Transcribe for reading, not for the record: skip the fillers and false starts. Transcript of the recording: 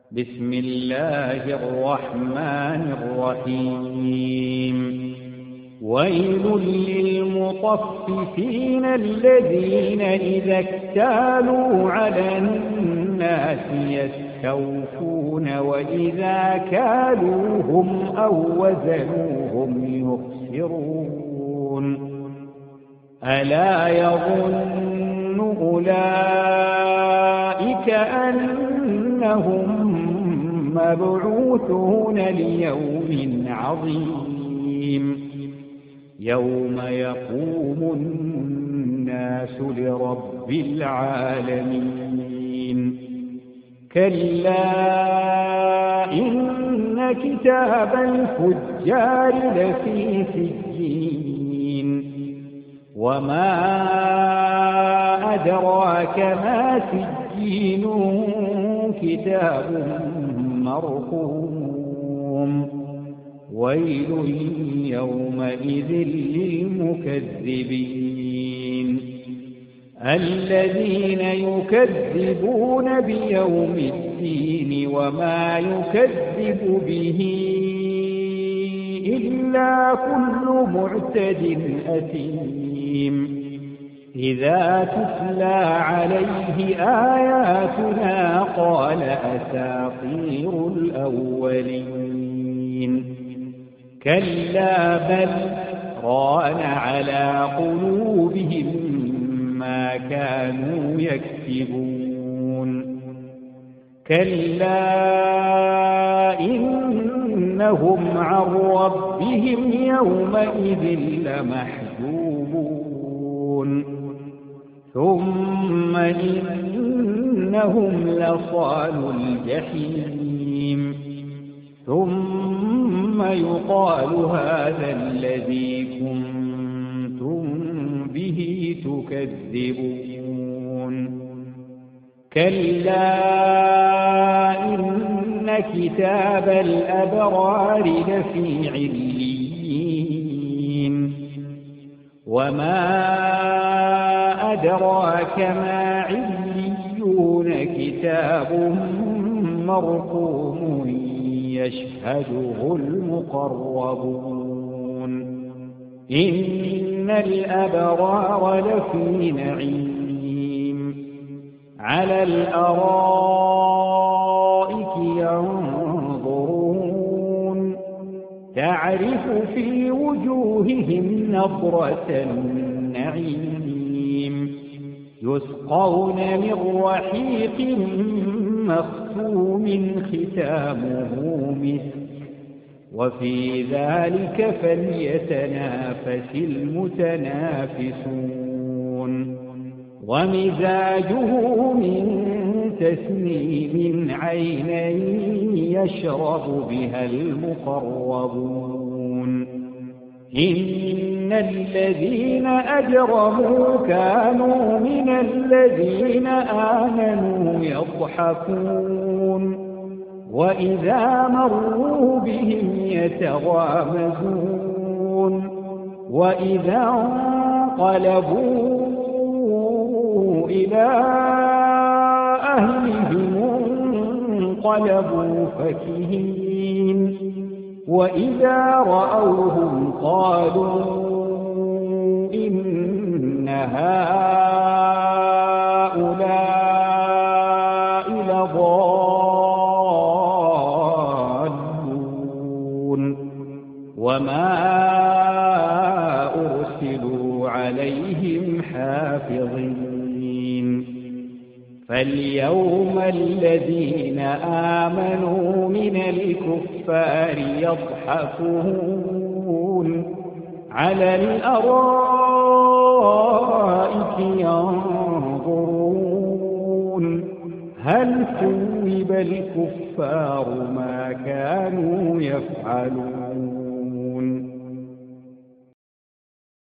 بسم الله الرحمن الرحيم ويل للمطففين الذين إذا اكتالوا على الناس يستوفون وإذا كالوهم أو وزنوهم يخسرون ألا يظن أولئك أنهم مبعوثون ليوم عظيم يوم يقوم الناس لرب العالمين كلا إن كتاب الفجار لفي سجين وما أدراك ما سجين كتاب مرقوم ويل يومئذ للمكذبين الذين يكذبون بيوم الدين وما يكذب به إلا كل معتد أثيم إذا تتلى عليه آياتنا قال أساطير الأولين كلا بل ران على قلوبهم ما كانوا يكسبون كلا إنهم عن ربهم يومئذ لمحجوبون ثم إنهم لصالو الجحيم ثم يقال هذا الذي كنتم به تكذبون كلا إن كتاب الأبرار لفي عليين وما أدراك ما عليون كتاب مرقوم يشهده المقربون إن الأبرار لفي نعيم على الأرائك ينظرون تعرف في وجوههم نضرة النعيم يسقون من رحيق مختوم ختامه مسك وفي ذلك فليتنافس المتنافسون ومزاجه من تسنيم عينا يشرب بها المقربون إن الذين أجرموا كانوا من الذين آمنوا يضحكون وإذا مروا بهم يتغامزون وإذا انقلبوا إلى أهلهم انقلبوا فكهين وإذا رأوهم قالوا إن هؤلاء لضالون وما أرسلوا عليهم حافظين فاليوم الذين آمنوا من الكفار يضحكون على الأرائك ينظرون هل ثوب الكفار ما كانوا يفعلون